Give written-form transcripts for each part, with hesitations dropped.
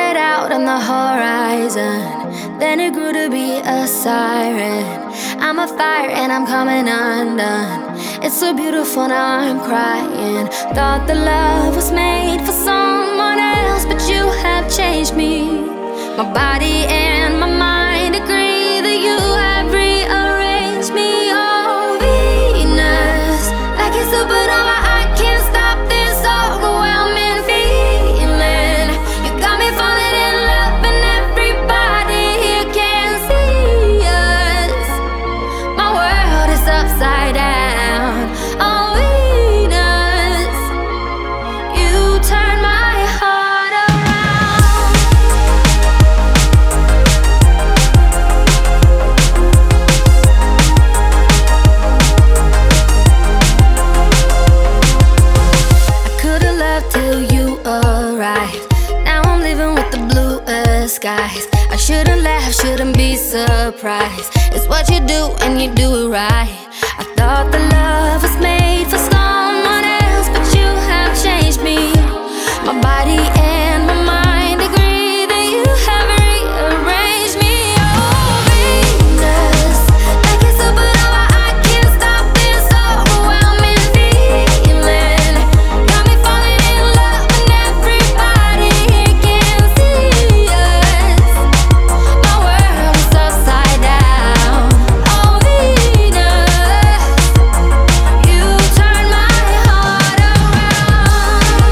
started out on the horizon, then it grew to be a siren. I'm a fire and I'm coming undone. It's so beautiful, now I'm crying. Thought the love was made for someone else, but you have changed me. My body and my mind agree that you have rearranged me. Oh, Venus, like a supernova, I can't stop this overwhelming feeling. You got me falling in love and everybody here can see us. My world is upside down. Oh, Venus, you turn my heart around. I could've loved till you arrived. Now I'm living with the bluest skies. I shouldn't laugh, shouldn't be surprised. It's what you do and you do it right. I thought the love was made for someone else, but you have changed me. My body and my mind agree that you have rearranged me. Oh, Venus, like a supernova, I can't stop this overwhelming feeling. Got me falling in love and everybody here can see us. My world is upside down. Oh, Venus, you turn my heart around.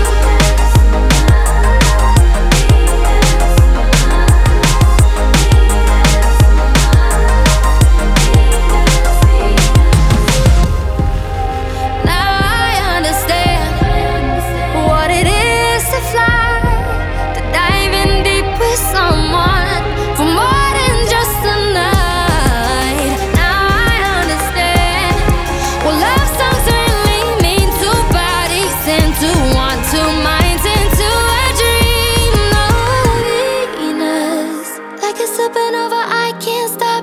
Now I understand what it is to fly, to dive in deep with someone for more than just a night. Now I understand what love songs really mean. Two bodies into one, two minds into a dream. Oh, Venus, like a supernova, I can't stop